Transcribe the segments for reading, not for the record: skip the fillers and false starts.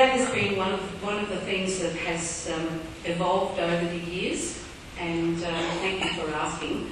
that has been one of the things that has evolved over the years, and thank you for asking.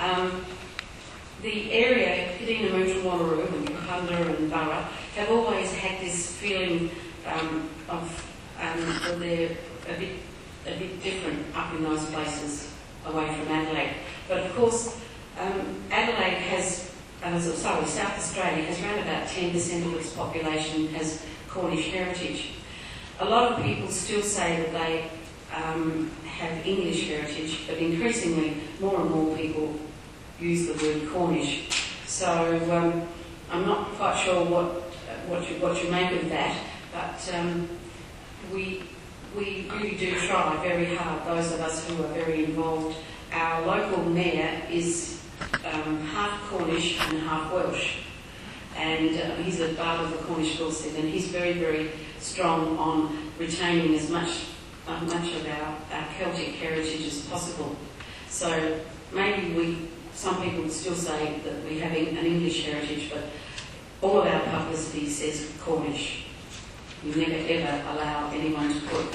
The area, Kidina-Moonta, Wanneroo and Kapunda and Burra, have always had this feeling of that they're a bit different up in those places away from Adelaide. But of course, Adelaide has, South Australia has around about 10% of its population has Cornish heritage. A lot of people still say that they have English heritage, but increasingly more and more people use the word Cornish. So I'm not quite sure what you make of that, but we really do try very hard, those of us who are very involved. Our local mayor is half Cornish and half Welsh, and he's a part of the Cornish Dorset, and he's very, very strong on retaining as much of our Celtic heritage as possible. So maybe some people would still say that we have an English heritage, but all of our publicity says Cornish. We never ever allow anyone to put